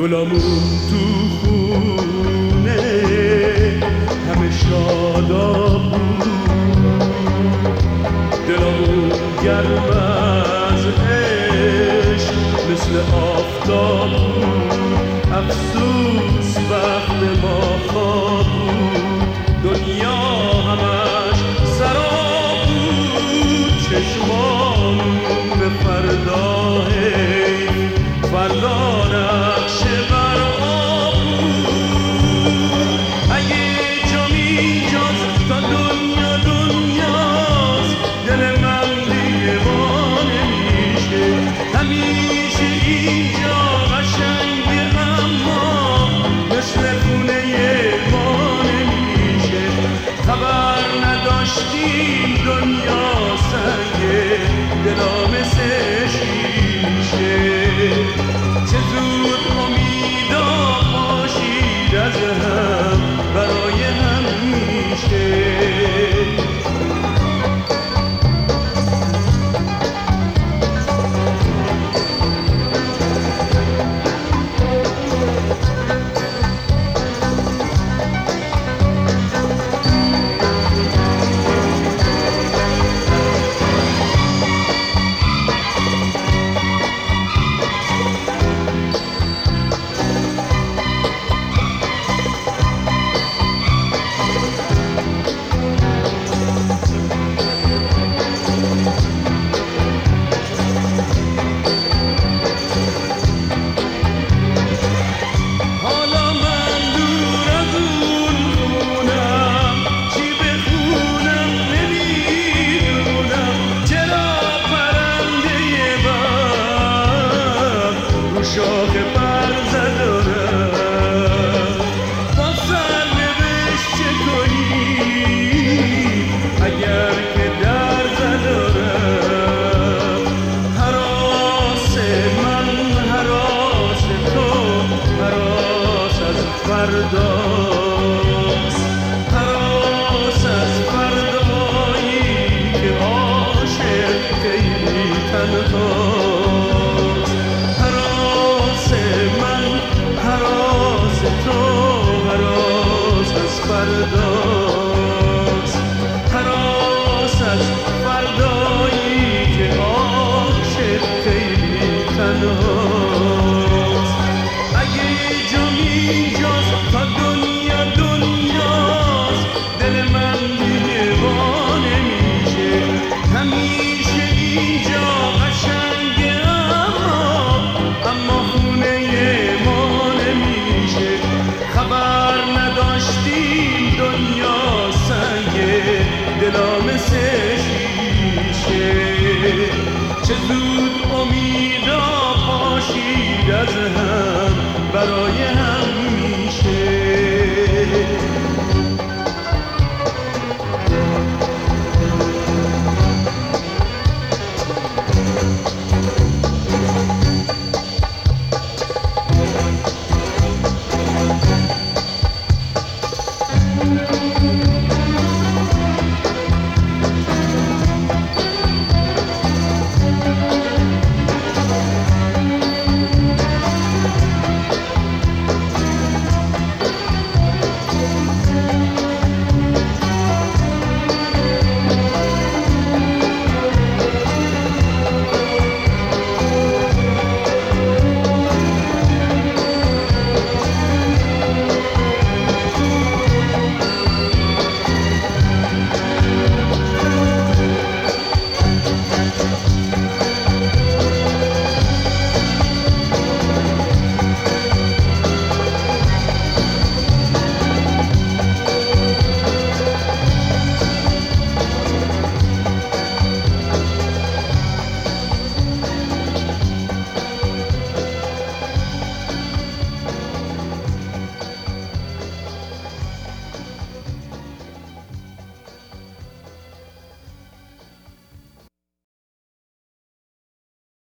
گلامون تو خونه همه شاداب بود، دلامون گرم از عشق مثل آفتاب بود. افسوس وقت ما خواب بود، دنیا همش سراب بود. چشمامون به فردا فردا نقشه بر آب بود. اگه جام اینجاست تا دنیا دنیاست، دل من دیگه ما نمیشه. همیشه اینجا قشنگه اما مثل خونه ما نمیشه. خبر نداشتیم دنیا سنگه، دلا مثل شیشه. چه زود امیدا پاشید از هم برای همیشه. شاخ برزه دارم با سرنوشت چه کنی اگر که درزه دارم. هراس من هراس تو هراس از فرداست، هراس از فردایی که عاشق خیلی تنهاست. فرداست، هراس از فردایی که عاشق خیلی تنهاست. اگه جام اینجاست تا دنیا دنیاست، دل من دیگه وا نمیشه. همیشه اینجا قشنگه اما خونه ما نمیشه. خبر نداشتیم دنیا سنگه، دلا مثل شیشه. چه زود امیدا پاشید از هم برای